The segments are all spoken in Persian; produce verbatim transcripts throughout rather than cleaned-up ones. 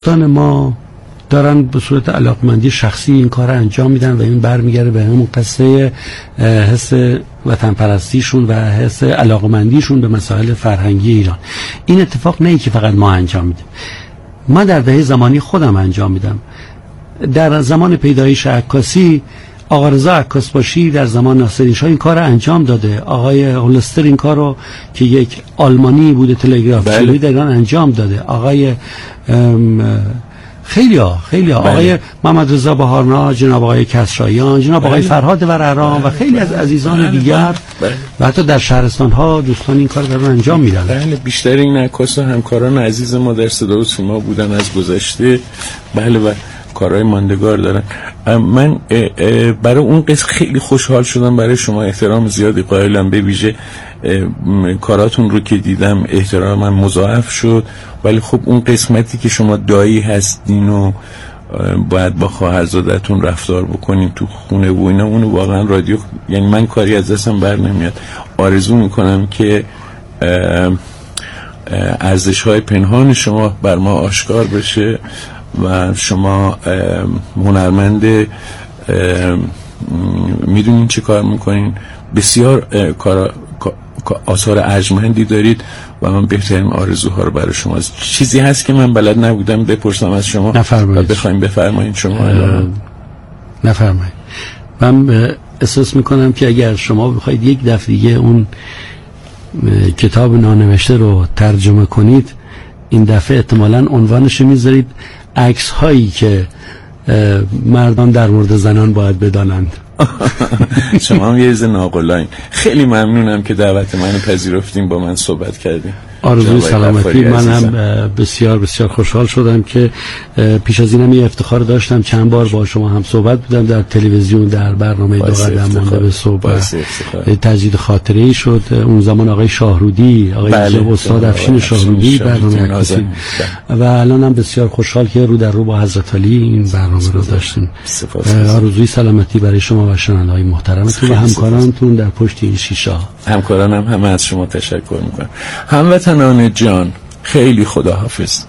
دوستان ما دارن به صورت علاقمندی شخصی این کار انجام میدن و این برمیگره به همون قصه حس وطن پرستیشون و حس علاقمندیشون به مسائل فرهنگی ایران. این اتفاق نه ای که فقط ما انجام میدیم، من در دهه زمانی خودم انجام میدم. در زمان پیدایش عکاسی آقا رضا عکاسباشی در زمان ناصرین شاه این کار رو انجام داده، آقای هولستر این کار رو که یک آلمانی بوده تلگرافی در ایران انجام داده، آقای خیلی ها خیلی ها آقای محمد رضا بهارنا، جناب آقای کسرایان، جناب آقای فرهاد ورهران و خیلی از عزیزان دیگر و حتی در شهرستان ها دوستان این کار رو انجام میدن. بله، بیشتر این عکاس و همکاران عزیز ما در صدا و سیما بودن از گذشته. بله و کارهای ماندگار دارن. من برای اون قسم خیلی خوشحال شدم، برای شما احترام زیادی قائلم، به ویژه کاراتون رو که دیدم احترامم مضاعف شد. ولی خب اون قسمتی که شما دایی هستین و باید با خواهرزادتون رفتار بکنین تو خونه و اینا، اونو واقعا رادیو، یعنی من کاری از دستم بر نمیاد. آرزو میکنم که ارزش های پنهان شما بر ما آشکار بشه و شما هنرمند میدونین چه کار میکنین، بسیار کار آثار ارجمندی دارید و من بهترین آرزوها رو برای شما. چیزی هست که من بلد نبودم بپرسم از شما و بخوایم بفرمایید شما؟ نفرمایید. من احساس میکنم که اگر شما بخواید یک دفعه دیگه اون کتاب نانوشته رو ترجمه کنید، این دفعه احتمالاً عنوانش میذارید عکس هایی که مردان در مورد زنان باید بدانند. شما هم یه ز ناقلاین. خیلی ممنونم که دعوت منو پذیرفتیم، با من صحبت کردیم. آرزوی سلامتی. من هم بسیار بسیار خوشحال شدم که پیش از اینم یه افتخار داشتم، چند بار با شما هم صحبت بودم در تلویزیون در برنامه دو قدم مانده به صحبت. تجدید خاطره ای شد اون زمان آقای شاهرودی، آقای بله. استاد افشین شاهرودی برنامه عکاسی و الان هم بسیار خوشحال که رو در رو با حضرت علی این برنامه رو داشتیم. آرزوی سلامتی برای شما و شنونده‌های محترمتون و همکارانتون در پشت این شیشه. همکارانم همه از شما تشکر میکنم. هموطنان جان، خیلی خداحافظ.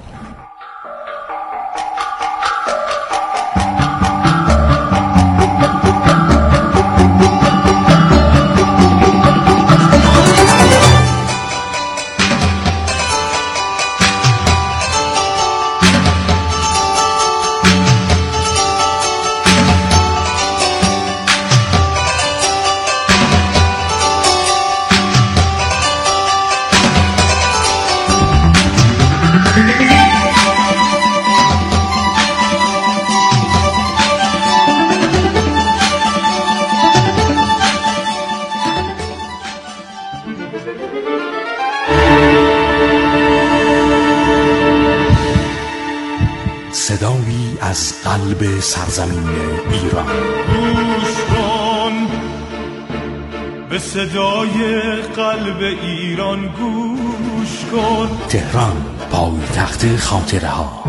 صدایی از قلب سرزمین ایران. گوش کن به صدای قلب ایران، گوش کن. تهران، پایتخت خاطره ها.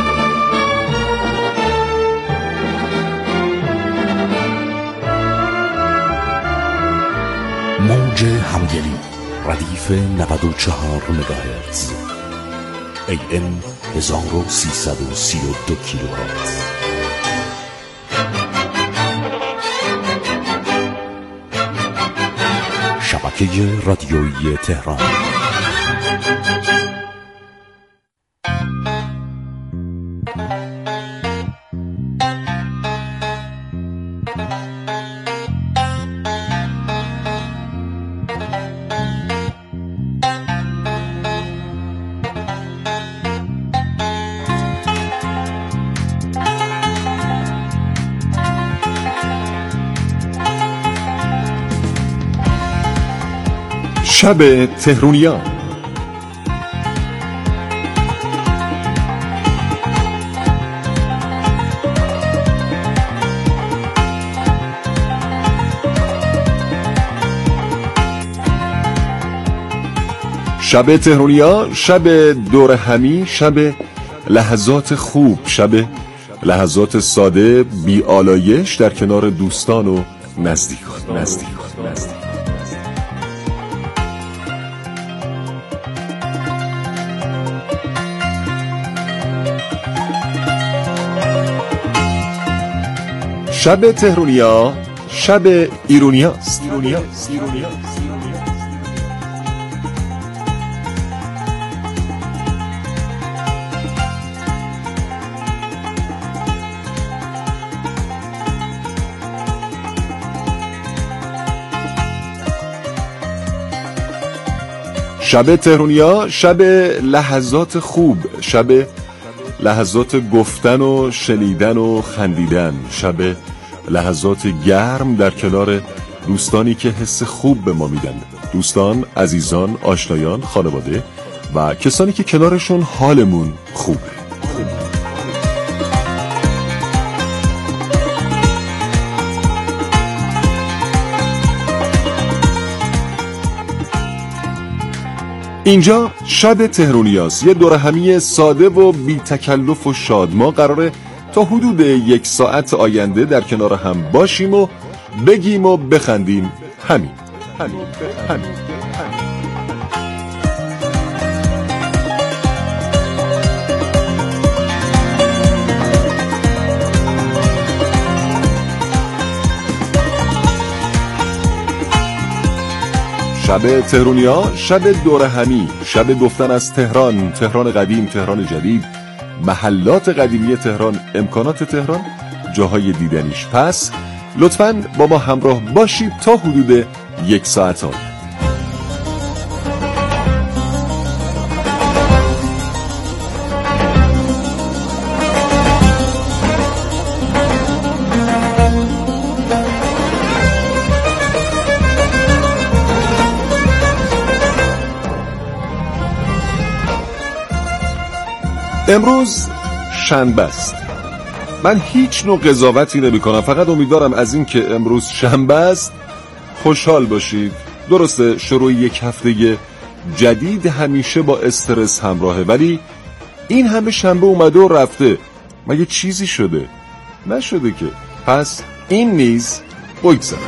موج همگلی، ردیف نود و چهار مگاهرتز، ای ام هزار و سیصد و سی و دو کیلوهرتز. شبکه رادیویی تهران. شب تهرونیان. شب تهرونیان، شب دور همی، شب لحظات خوب، شب لحظات ساده بی آلایش در کنار دوستان و نزدیکان. نزدیکان نزدیکان شب تهرونیا شب ایرونیاست. شب تهرونیا شب لحظات خوب، شب لحظات گفتن و شنیدن و خندیدن، شب لحظات گرم در کنار دوستانی که حس خوب به ما میدن، دوستان، عزیزان، آشنایان، خانواده و کسانی که کنارشون حالمون خوبه. اینجا شب تهرونیاست، یه دوره همی ساده و بی تکلف و شاد. ما قراره تا حدود یک ساعت آینده در کنار هم باشیم و بگیم و بخندیم. همین همین همین شب تهرونیا شب دوره همی، شب گفتن از تهران، تهران قدیم، تهران جدید، محلات قدیمی تهران، امکانات تهران، جاهای دیدنیش. پس لطفاً با ما همراه باشید تا حدود یک ساعت آینده. امروز شنبه است. من هیچ نوع قضاوتی نمی کنم، فقط امیدوارم از این که امروز شنبه است خوشحال باشید. درسته شروع یک هفته جدید همیشه با استرس همراهه، ولی این همه شنبه اومده و رفته، مگه چیزی شده؟ نشده که. پس این نیز بگذرد.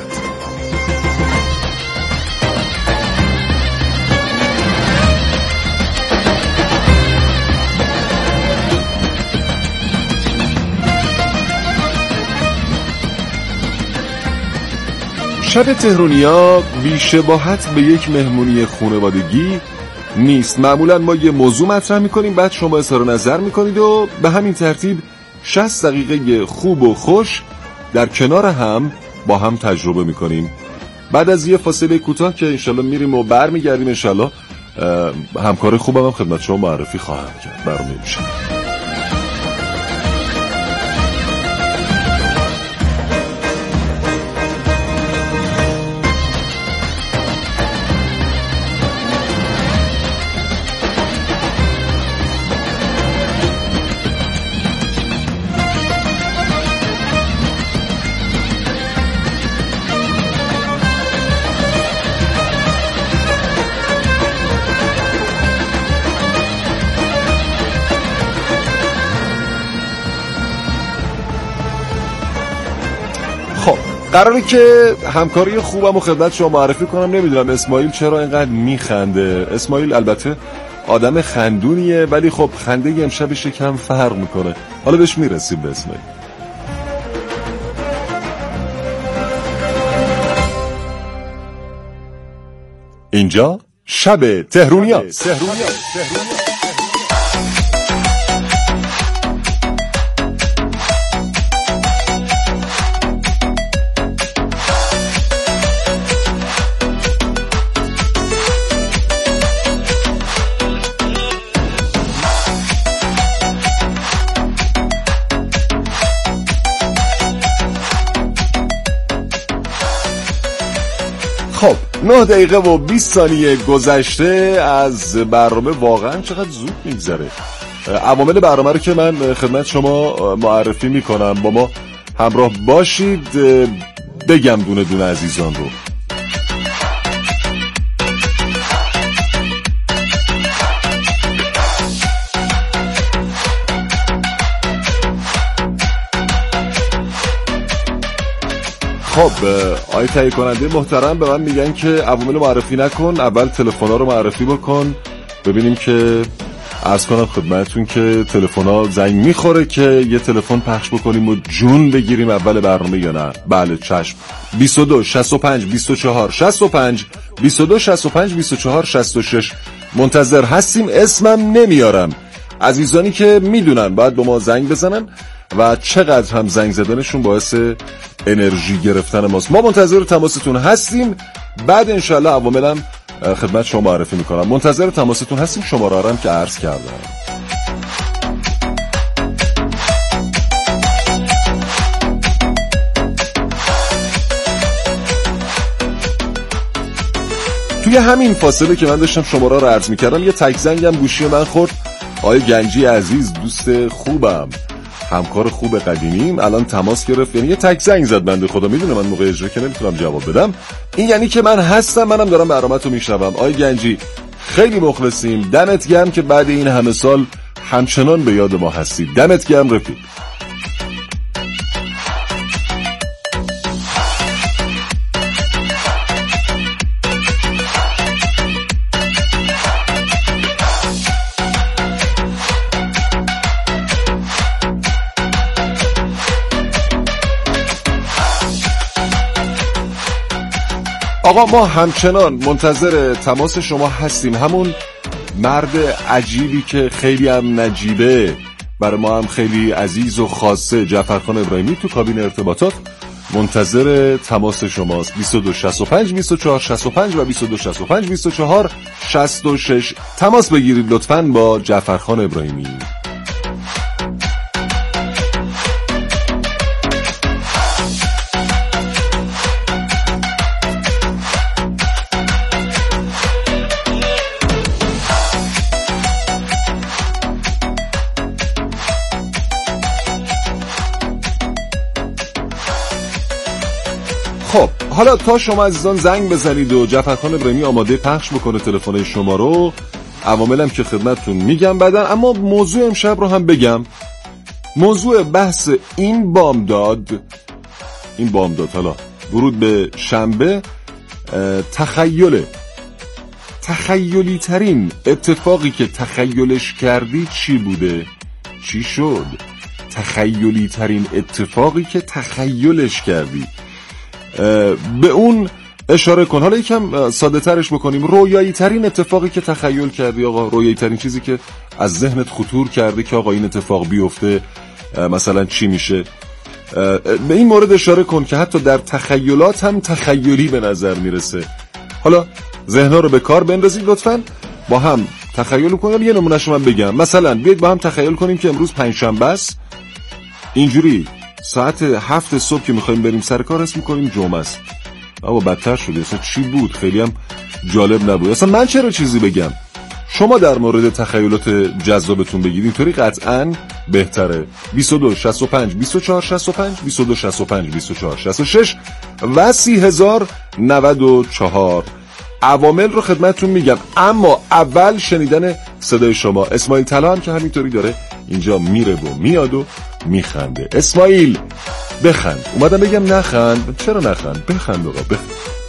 شب تهرونیا بی‌شباهت به یک مهمونی خانوادگی نیست. معمولا ما یه موضوع مطرح میکنیم، بعد شما اظهار نظر میکنید و به همین ترتیب شصت دقیقه خوب و خوش در کنار هم با هم تجربه میکنیم. بعد از یه فاصله کوتاه که انشالله میریم و برمیگردیم، انشالله همکار خوبم هم خدمت شما معرفی خواهم کرد. برنامه میشه. قراره که همکاری خوبم و خدمت شما معرفی کنم. نمیدونم اسماعیل چرا اینقدر میخنده. اسماعیل البته آدم خندونیه، ولی خب خنده امشبش کم فرق میکنه. حالا بهش میرسیم به اسماعیل. اینجا شب تهرونیا. خب نه دقیقه و بیست ثانیه گذشته از برنامه. واقعا چقدر زود میگذره. عوامل برنامه رو که من خدمت شما معرفی میکنم، با ما همراه باشید. بگم دونه دونه عزیزان رو. خب آقای تهیه کننده محترم به من میگن که عوامل معرفی نکن، اول تلفن‌ها رو معرفی بکن ببینیم که عرض کنم خدمتتون که تلفن‌ها زنگ میخوره که یه تلفن پخش بکنیم و جون بگیریم اول برنامه یا نه؟ بله چشم. بیست و دو شصت و پنج بیست و چهار شصت و پنج بیست و دو شصت و پنج بیست و چهار شصت و شش منتظر هستیم. اسمم نمیارم. عزیزانی که میدونن باید با ما زنگ بزنن و چقدر هم زنگ زدنشون باعث انرژی گرفتن ماست. ما منتظر تماستون هستیم. بعد انشالله عواملم خدمت شما معرفی میکنم. منتظر تماستون هستیم. شماره رو هم که عرض کردم. توی همین فاصله که من داشتم شماره رو عرض میکردم یه تک زنگم گوشی من خورد. آقای گنجی عزیز، دوست خوبم، همکار خوب قدیمیم، الان تماس گرفت. یعنی یه تک زنگ زد. بنده خدا میدونه من موقع اجرا که نمیتونم جواب بدم. این یعنی که من هستم، منم دارم برنامه‌تو میشنوم. آقای گنجی خیلی مخلصیم. دمت گرم که بعد این همه سال همچنان به یاد ما هستی. دمت گرم رفیق. آقا ما همچنان منتظر تماس شما هستیم. همون مرد عجیبی که خیلی هم نجیبه، برای ما هم خیلی عزیز و خاصه، جعفرخان ابراهیمی تو کابین ارتباطات منتظر تماس شماست. بیست و دو شصت و پنج بیست و چهار شصت و پنج و بیست و دو شصت و پنج بیست و چهار شصت و شش تماس بگیرید لطفاً با جعفرخان ابراهیمی. خب حالا تا شما عزیزان زنگ بزنید و جعفرخان ابراهیمی آماده پخش بکنه تلفن شما رو، عواملم که خدمتتون میگم بعدن. اما موضوع امشب رو هم بگم. موضوع بحث این بامداد این بامداد حالا ورود به شنبه، تخیل تخیلی ترین اتفاقی که تخیلش کردی چی بوده؟ چی شد؟ تخیلی ترین اتفاقی که تخیلش کردی، به اون اشاره کن. حالا یکم ساده ترش بکنیم. رویایی ترین اتفاقی که تخیل کردی آقا، رویایی ترین چیزی که از ذهنت خطور کرده که آقا این اتفاق بیفته مثلا چی میشه؟ به این مورد اشاره کن که حتی در تخیلات هم تخیلی به نظر میرسه. حالا ذهن‌ها رو به کار بندازید لطفاً، با هم تخیل کنیم. یه نمونهش من بگم. مثلا بیاید با هم تخیل کنیم که امروز پنجشنبه است، اینجوری ساعت هفت صبح که میخوایم بریم سر کار اسم میکنیم جمعه است. اما بدتر شده. اصلا چی بود؟ خیلی هم جالب نبود. اصلا من چرا چیزی بگم؟ شما در مورد تخیلات جذابتون بگید، اینطوری قطعاً بهتره. بیست و دو شصت و پنج بیست و چهار شصت و پنج بیست و دو شصت و پنج بیست و چهار شصت و شش و سی هزار و نود و چهار عوامل رو خدمتتون میگم. اما اول شنیدن صدای شما. اسماعیل طلا هم که همینطوری داره اینجا میره و میاد و میخنده. اسماعیل بخند. اومدم بگم نخند. چرا نخند؟ بخند آقا بخند.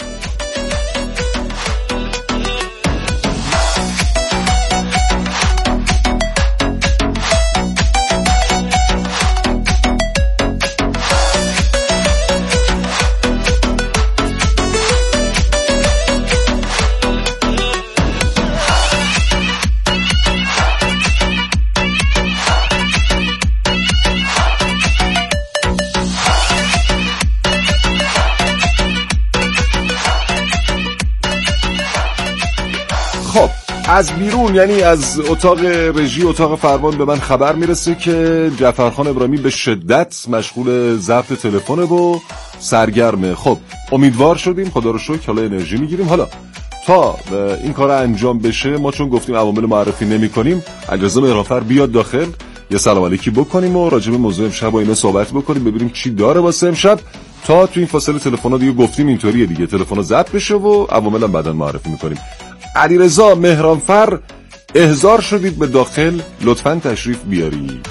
از بیرون، یعنی از اتاق رژی، اتاق فرمان، به من خبر میرسه که جعفرخان ابراهیمی به شدت مشغول ضبط تلفن و سرگرمه. خب امیدوار شدیم، خدا رو شکر حالا انرژی میگیریم. حالا تا این کار انجام بشه، ما چون گفتیم عوامل معرفی نمی کنیم، علیرضا مهرانفر بیاد داخل یه سلام علیکی بکنیم و راجع به موضوع امشب با اینا صحبت بکنیم، ببینیم چی داره واسه امشب. تا تو این فاصله تلفن‌ها دیگه گفتیم اینطوریه دیگه، تلفن‌ها ضبط بشه و عوامل هم بعداً معرفی میکنیم. علیرضا مهرانفر احضار شدید به داخل، لطفاً تشریف بیارید.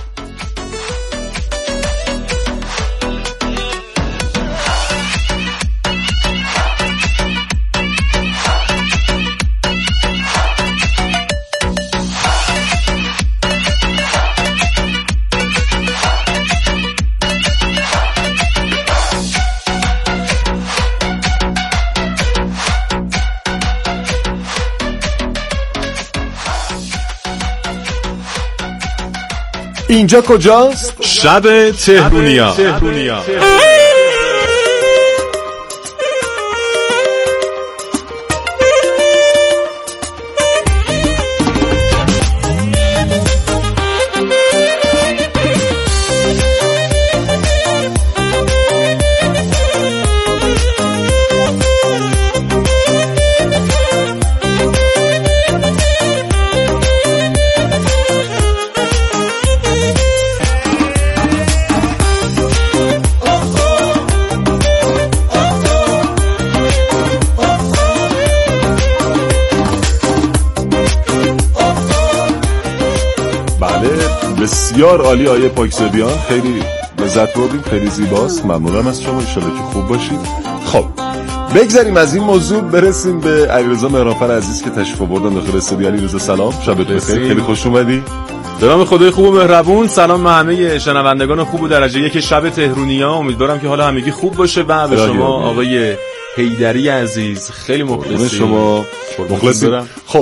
اینجا کجاست؟ شب تهرونیا. بسیار عالی آیه پاکزادیان، خیلی لذت بردیم، خیلی زیباست. ممنونم از شما، انشالله که خوب باشید. خب بگذاریم از این موضوع برسیم به علیرضا مهرانفر عزیز که تشریف آوردن داخل استودیو. علیرضا سلام، شبت بخیر، خیلی خوش اومدی. به نام خدای خوب و مهربون. سلام به همه شنوندگان خوب و درجه یک شب تهرونیا. امیدوارم که حالا همگی خوب باشه و به شما آقای حیدری عزیز خیلی مخلصیم. شما مخلصیم. خب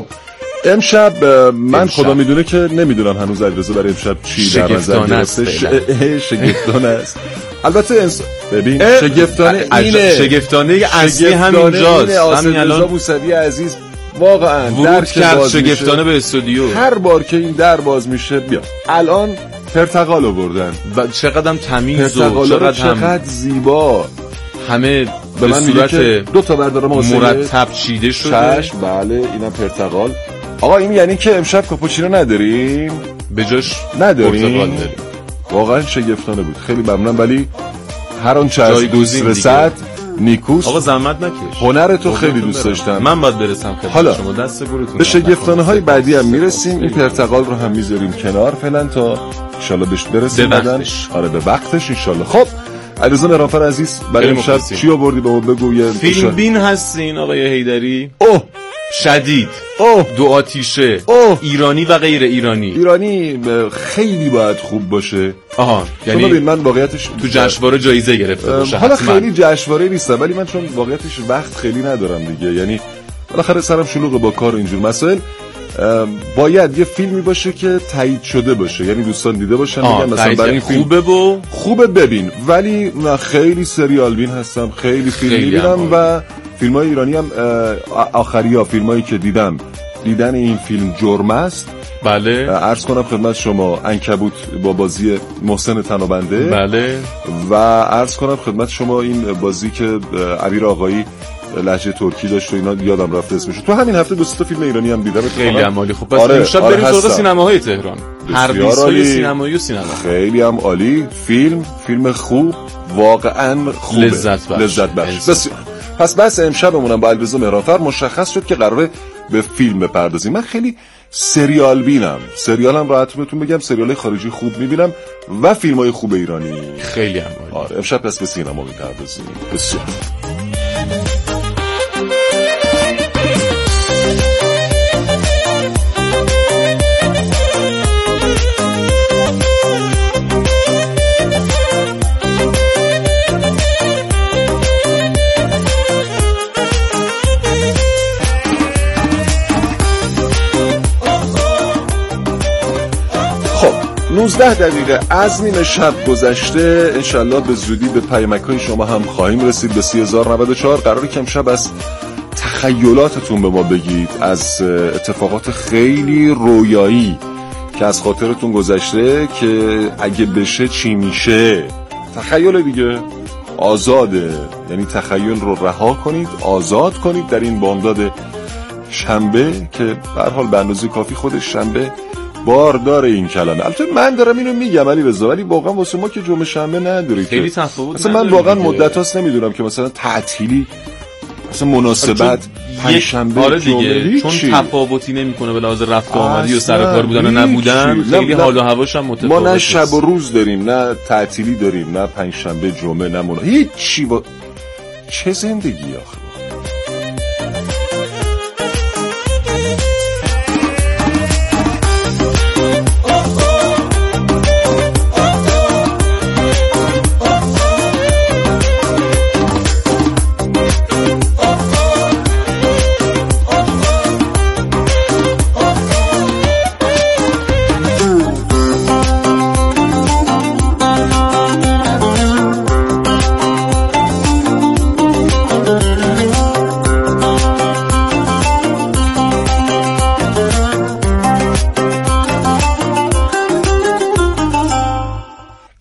امشب من امشب. خدا میدونه که نمیدونم هنوز علیرضا برای امشب چی در نظر گرفته. شگفتانه است. البته انس... ببین شگفتانه اینه، شگفتانه اصلی همینجاست. همین الان موسوی عزیز واقعا در کرد شگفتانه به استودیو. هر بار که این در باز میشه بیا الان پرتقال آوردن و چقدرم تمیز و چقدر چقدر زیبا، همه به من صورت دو تا بردارم مرتب چیده شده. چشم، بله اینم پرتقال. آقا این یعنی که امشب کاپوچینو نداریم؟ به جاش نداریم. واقعا شگفتانه بود، خیلی ممنونم. ولی هر آنچه از دوست رسد نیکوست. آقا زحمت نکش، هنر تو خیلی دوست داشتم. من باید برسم خدمت حالا شما. دست گلتون. به شگفتانه های بعدی هم میرسیم. این پرتقال رو هم میذاریم کنار فعلا تا ان شاء الله بهش برسیم بعدن. آره به وقتش ان شاء الله. خب علیرضا مهرانفر عزیز برای امشب چی آوردی؟ به ما بگو. یه فیلم بین هستین آقای حیدری؟ اوه شدید، اوه دو آتیشه، اوه ایرانی و غیر ایرانی. ایرانی خیلی باید خوب باشه. آها، یعنی ببین من واقعیتش تو جشنواره جایزه گرفته باشه. حالا خیلی جشنواره نیستم ولی من چون واقعیتش وقت خیلی ندارم دیگه، یعنی بالاخره سرم شلوغه با کار و اینجور مسائل. باید یه فیلمی باشه که تایید شده باشه، یعنی دوستان دیده باشن میگن مثلا برای این فیلم خوبه و خوبه ببین. ولی من خیلی سریال بین هستم، خیلی فیلم میبینم و فیلم‌های ایرانی هم آخریا فیلمایی که دیدم دیدن این فیلم جرم است. بله عرض کنم خدمت شما عنکبوت با بازی محسن تنابنده. بله و عرض کنم خدمت شما این بازی که عبیر آقایی لهجه ترکی داشت و اینا یادم رفته اسمش. تو همین هفته دو سه تا فیلم ایرانی هم دیدم. خیلی عالی. خب پس آره، امشب آره بریم سراغ سینماهای تهران. هر بیسای سینمایی و سینما خیلی هم عالی. فیلم فیلم خوب، واقعا خوبه، لذت بخش لذت بخش. بس پس بس امشبمونم با علیرضا مهرانفر مشخص شد که قراره به فیلم بپردازیم. من خیلی سریال بینم، سریالم راحت بهتون بگم سریال خارجی خوب میبینم و فیلمای خوب ایرانی خیلی هم عالی. آره امشب پس به سینما میپردازیم. بسیار نوزده دقیقه از نیمه شب گذشته. انشالله به زودی به پیامک‌های شما هم خواهیم رسید. به سی هزار و نود و چهار قراره که امشب از تخیلاتتون به ما بگید، از اتفاقات خیلی رویایی که از خاطرتون گذشته که اگه بشه چی میشه. تخیل دیگه آزاده، یعنی تخیل رو رها کنید، آزاد کنید در این بامداد شنبه که به هر حال به اندازه کافی خودش شنبه باردار این کلمه. البته من دارم اینو میگم علیرضا، ولی واقعا واسه ما که جمعه شنبه ندارید. خیلی تفاوت. مثلا من واقعا مدت هاست نمیدونم که مثلا تعطیلی مثلا مناسبت پنجشنبه آره دیگه، چون چی؟ تفاوتی نمیکنه به لحاظ رفت و آمدی و سر کار بودن و نبودن. خیلی حال و هواش هم متفاوته. ما نه شب و روز داریم، نه تعطیلی داریم، نه پنجشنبه جمعه، نه منا هیچ چی. با... چه زندگی آخه.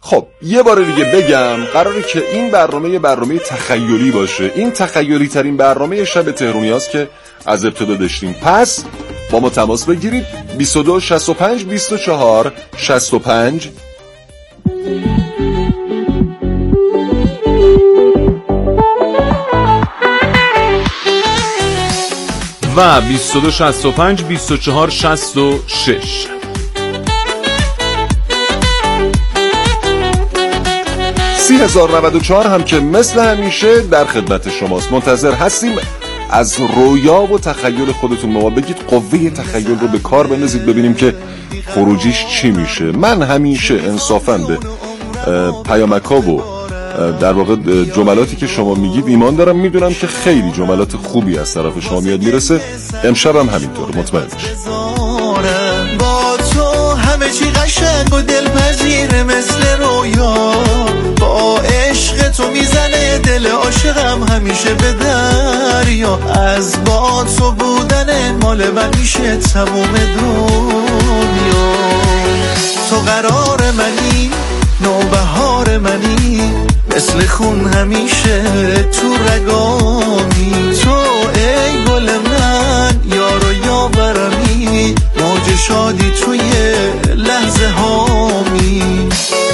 خب یه بار دیگه بگم، قراره که این برنامه برنامه تخیلی باشه. این تخیلی ترین برنامه شب تهرونی هست که از ابتدا داشتیم. پس با ما تماس بگیرید بیست و دو شصت و پنج بیست و چهار شصت و پنج و بیست و دو شصت و پنج بیست و چهار شصت و شش. سی هزار و نود و چهار هم که مثل همیشه در خدمت شماست. منتظر هستیم از رویا و تخیل خودتون ما بگید، قوه تخیل رو به کار بندازید ببینیم که خروجیش چی میشه. من همیشه انصافاً به پیامک‌ها و در واقع جملاتی که شما میگید ایمان دارم، میدونم که خیلی جملات خوبی از طرف شما میاد میرسه. امشب هم همینطور، مطمئن باشید. با تو همه چی قشنگ و دلپذیر مثل رویا، با عشق تو میزنه دل عاشقم همیشه به دریا، از با تو بودن مال من میشه تموم دنیا. تو قرار منی، نوبهار منی، مثل خون همیشه تو رگامی. تو ای گل من، یار و یاورمی، موج شادی توی لحظه هامی.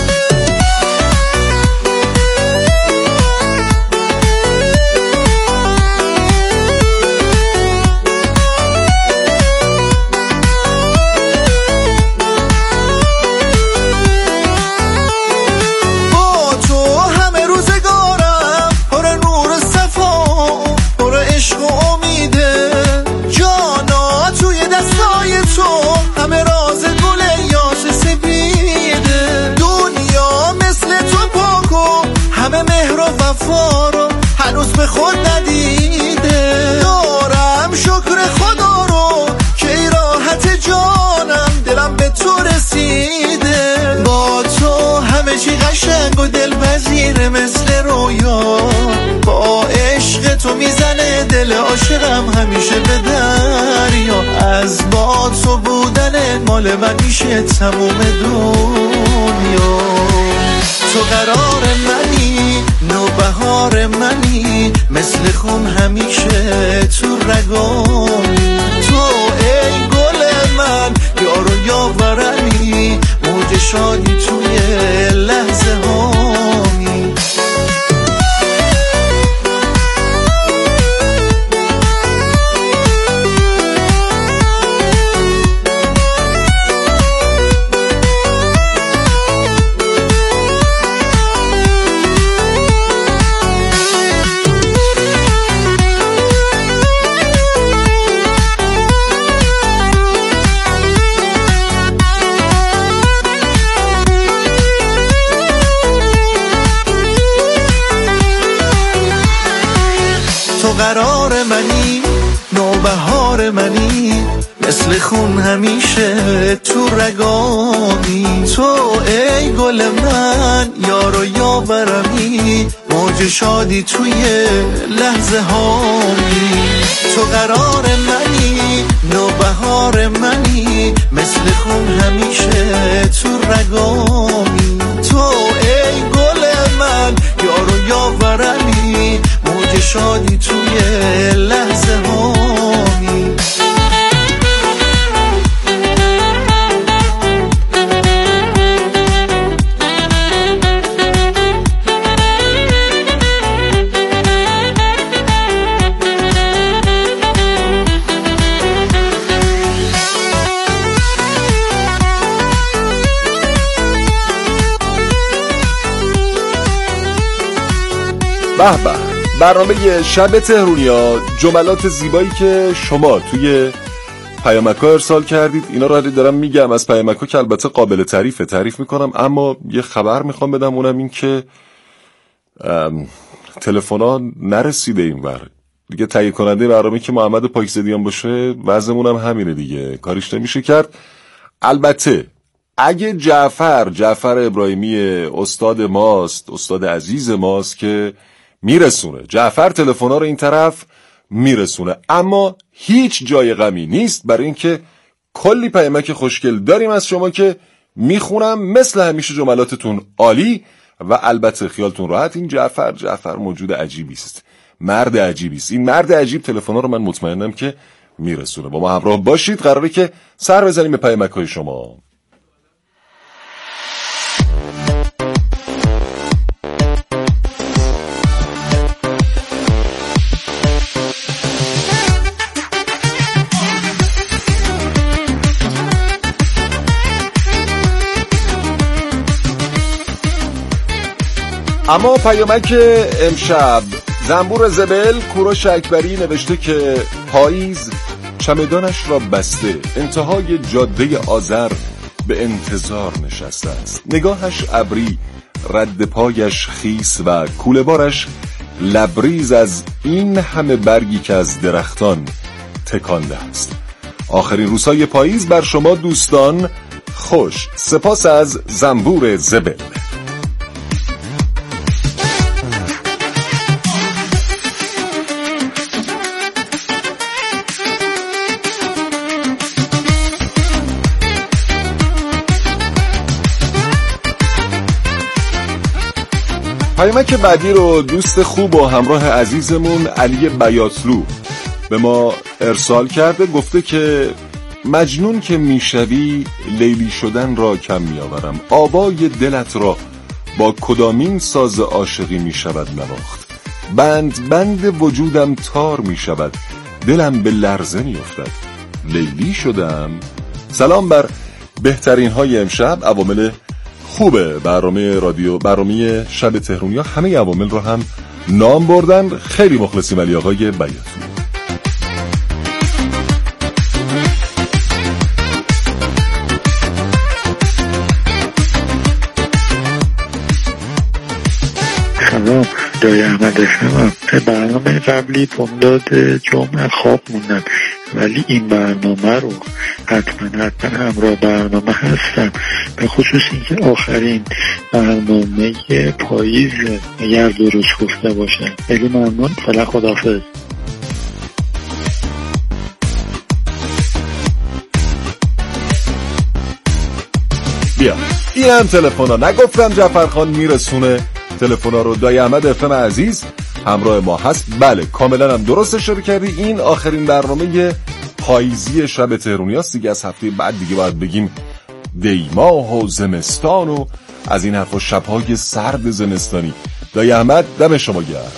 هنوز به خود ندیده، دارم شکر خدا رو که ای راحت جانم، دلم به تو رسیده. با تو همه چی قشنگ و دلپذیر مثل رویا، با عشق تو میزنه دل عاشقم همیشه به دریا، از با تو بودن مال من میشه تموم دنیا. تو قرار منی، نوبهار منی، مثل خون همیشه تو رگامی. تو ای گل من، یار و یاورمی، موج شادی توی لحظه هامی. قرار منی، نوبهار منی، مثل خون همیشه تو رگامی. تو ای گل من، یار و یاورمی، موج شادی توی لحظه هامی. تو قرار منی، نوبهار منی، مثل خون همیشه تو رگامی. تو ای گل من، یار و یاورمی، موج شادی توی لحظه هامی. به به، برنامه شب تهرونیا، جملات زیبایی که شما توی پیامک‌ها ارسال کردید، اینا رو دارم میگم از پیامک‌ها که البته قابل تعریفه، تعریف میکنم، اما یه خبر میخوام بدم، اونم این که تلفن‌ها نرسیده اینور دیگه. تهیه کننده برنامه که محمد پاکزادیان باشه، وضعمون هم همینه دیگه، کاریش نمیشه کرد. البته اگه جعفر جعفر ابراهیمی استاد ماست، استاد عزیز ماست که میرسونه، جعفر تلفن‌ها رو این طرف میرسونه، اما هیچ جای غمی نیست، برای اینکه کلی پیامک خوشگل داریم از شما که میخونم. مثل همیشه جملاتتون عالی و البته خیالتون راحت، این جعفر جعفر موجود عجیبی است، مرد عجیبی است. این مرد عجیب تلفن‌ها رو من مطمئنم که میرسونه. با ما همراه باشید، قراره که سر بزنیم به پیامک‌های شما. اما پیامک امشب، زنبور زبل کوروش اکبری نوشته که پاییز چمدانش را بسته، انتهای جاده آذر به انتظار نشسته است. نگاهش ابری، رد پایش خیس و کوله بارش لبریز از این همه برگی که از درختان تکانده است. آخرین روزهای پاییز بر شما دوستان خوش. سپاس از زنبور زبل. پیامک بعدی رو دوست خوب و همراه عزیزمون علی بیاتلو به ما ارسال کرده. گفته که مجنون که میشوی لیلی شدن را کم میآورم، آوای دلت را با کدامین ساز عاشقی میشود نواخت، بند بند وجودم تار میشود، دلم به لرزه میافتد، لیلی شدم. سلام بر بهترین های امشب. عوامل خوبه برنامه رادیو، برنامه شب تهرونیا، همه عوامل رو هم نام بردن. خیلی مخلصیم علی آقای بیاتلو. سلام، دایی احمد اسمم. برنامه قبلی بامداد جمعه خواب موندم، ولی این برنامه رو حتما حتما همراه برنامه هستم، به خصوص اینکه آخرین برنامه پاییز اگر درست گفته باشن. خیلی ممنون، فعلا خداحافظ. بیا این هم تلفن ها، نگفتم جعفر خان میرسونه تلفن ها رو. دایی احمد افم عزیز همراه ما هست. بله کاملا هم درست اشاره کردی، این آخرین برنامه پاییزی شب تهرونی هست دیگه. از هفته بعد دیگه باید بگیم دیماه و زمستان و از این حرفا، شبهای سرد زمستانی. دایی احمد دم شما گرم.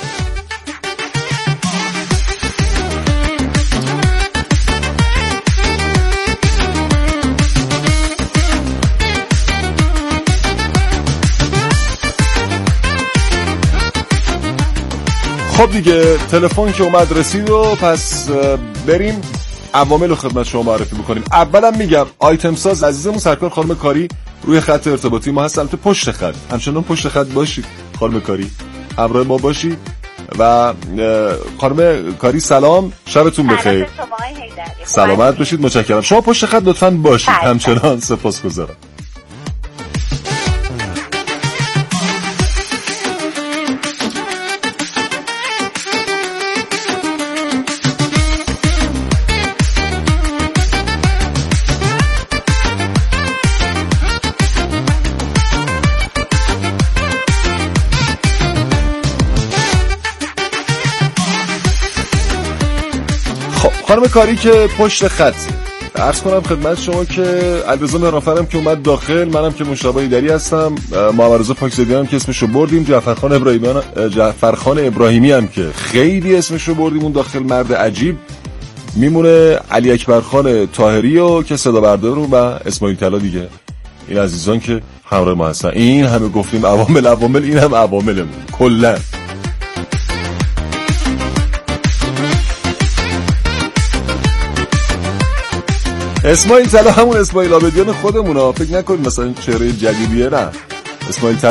خب دیگه تلفن که اومد رسید و پس بریم عوامل رو خدمت شما معرفی بکنیم. اولا میگم آیتم ساز عزیزمون سرکار خانم کاری روی خط ارتباطی ما هست، البته پشت خط، همچنان پشت خط باشید خانم کاری، همراه ما باشید. و خانم کاری سلام، شبتون بخیر، سلامت باشید، متشکرم. شما پشت خط لطفاً باشید همچنان، سپاسگزارم. خانم کاری که پشت خط، عرض کنم خدمت شما که علیرضا مهرانفرم که اومد داخل، منم که مشتبه ایدری هستم، محمد رضا پاکزادی هم که اسمشو بردیم، جعفرخان ابراهیمی جعفرخان ابراهیمی هم که خیلی اسمشو بردیم اون داخل، مرد عجیب. میمونه علی اکبرخان طاهری و که صدا بردار و اسماعیل طلا دیگه. این عزیزان که همراه ما هستن. این همه گفتیم عوامل عوامل، این هم عواملمون کلا. اسماعیل طلا همون اسماعیل آبدیان خودمون ها، فکر نکنید مثلا چهره جدیدیه، نه. اسماعیل طلا